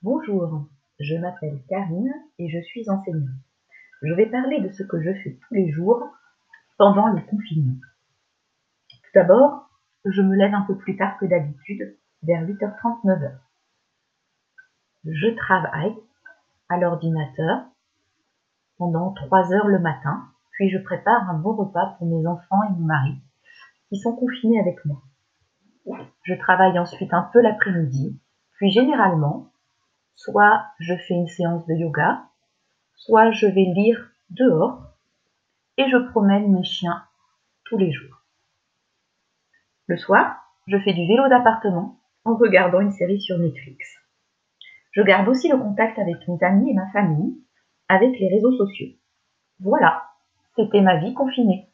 Bonjour, je m'appelle Karine et je suis enseignante. Je vais parler de ce que je fais tous les jours pendant le confinement. Tout d'abord, je me lève un peu plus tard que d'habitude, vers 8h30, 9h. Je travaille à l'ordinateur pendant 3 heures le matin, puis je prépare un bon repas pour mes enfants et mon mari, qui sont confinés avec moi. Je travaille ensuite un peu l'après-midi, puis généralement, soit je fais une séance de yoga, soit je vais lire dehors et je promène mes chiens tous les jours. Le soir, je fais du vélo d'appartement en regardant une série sur Netflix. Je garde aussi le contact avec mes amis et ma famille, avec les réseaux sociaux. Voilà, c'était ma vie confinée.